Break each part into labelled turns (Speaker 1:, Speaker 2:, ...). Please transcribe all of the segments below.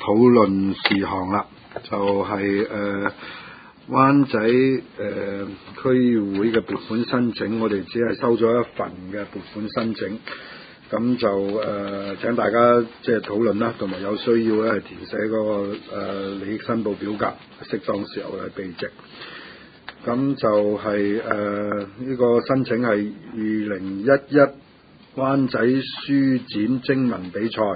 Speaker 1: 討論事項啦，就係灣仔區議會嘅撥款申請，我哋只係收咗一份嘅撥款申請，咁就請大家即係討論啦，同埋有需要咧係填寫嗰個利益申報表格，適當時候嚟備值。咁就係呢個申請係2011灣仔書展徵文比賽，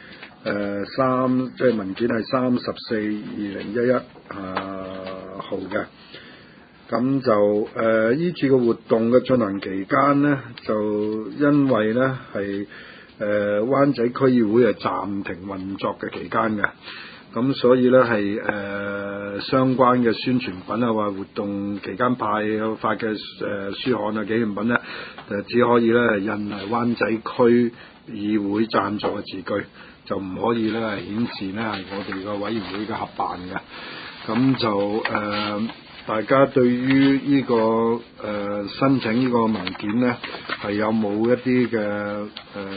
Speaker 1: 即係文件係34/2011號嘅。咁就呢次嘅活動嘅進行期間呢，就因為呢係灣仔區議會係暫停運作嘅期間嘅。咁所以咧係相關嘅宣傳品啊，或活動期間發嘅書刊啊、紀念品咧，只可以咧印係灣仔區議會贊助嘅字句，就唔可以咧顯示咧係我哋個委員會嘅合辦嘅。咁就大家對於呢個申請呢個文件咧係有冇一啲嘅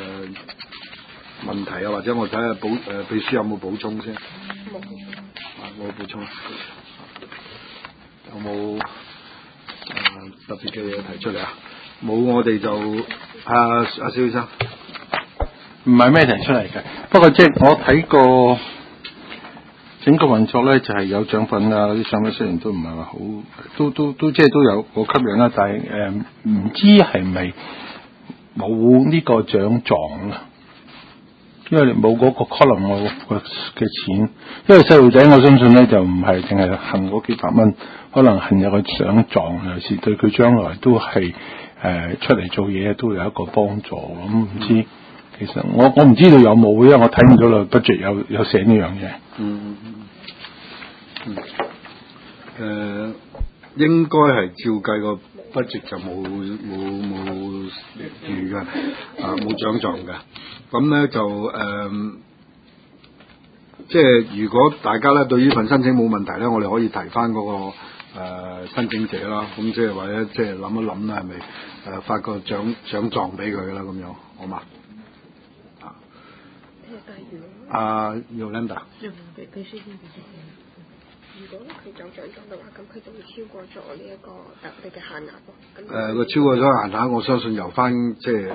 Speaker 1: 問題啊？或者我睇下秘書有冇補充先？冇補充。有冇特別嘅嘢提出嚟啊？冇，我哋就阿蕭醫生，
Speaker 2: 唔係咩提出嚟嘅。不過即係我睇過整個運作咧，就係有獎品啊，啲獎品雖然都唔係話好，都即係都有好吸引啦。但係唔知係咪冇呢個獎狀啦？因為你冇嗰個 column 嘅錢，因為細路仔我相信咧就唔係淨係恨嗰幾百蚊，可能恨有個獎狀，尤其是對佢將來都係出嚟做嘢都有一個幫助。咁唔知其實我唔知道有冇，因為我睇唔到啦，budget有寫呢樣嘢。
Speaker 1: 應該係照計個 budget 就冇預嘅，冇獎狀嘅。咁咧就即係如果大家咧對呢份申請冇問題咧，我哋可以提翻嗰個申請者啦。咁即係或者即係諗一諗啦，係咪發個獎狀俾佢啦？咁樣好嘛？Yolanda。
Speaker 3: 如果佢有獎狀嘅話，咁佢就會超過咗呢一個我哋嘅限額咯。
Speaker 1: 佢超過咗限額，我相信由翻即係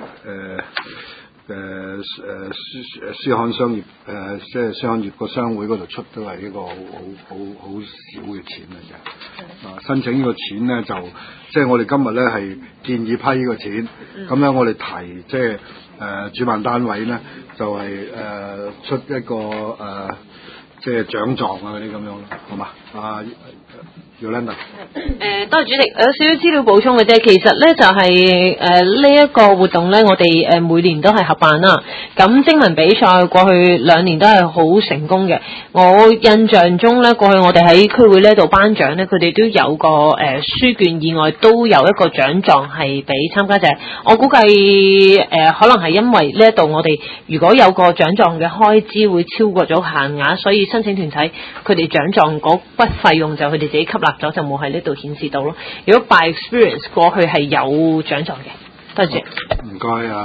Speaker 1: 書刊商業即係書刊業個商會嗰度出都係一個好少嘅錢嚟嘅。申請呢個錢咧就即係我哋今日咧係建議批呢個錢，咁咧我哋提即係主辦單位咧就係出一個即係獎狀啊嗰啲咁樣咯，好嘛？Yolanda。
Speaker 4: 多謝主席，有少少資料補充嘅啫。其實咧就係呢一個活動咧，我哋每年都係合辦啦。咁徵文比賽過去2年都係好成功嘅。我印象中咧，過去我哋喺區會呢度頒獎咧，佢哋都有個書券以外都有一個獎狀係俾參加者。我估計可能係因為呢一度我哋如果有個獎狀嘅開支會超過咗限額，所以申請團體佢哋獎狀嗰筆費用就佢哋自己吸納咗，就冇喺呢度顯示到咯。如果 by experience 過去係有獎狀嘅，多謝。
Speaker 1: 唔該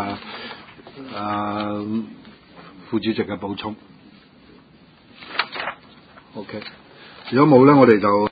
Speaker 1: 副主席嘅補充。OK，如果冇咧，我哋就。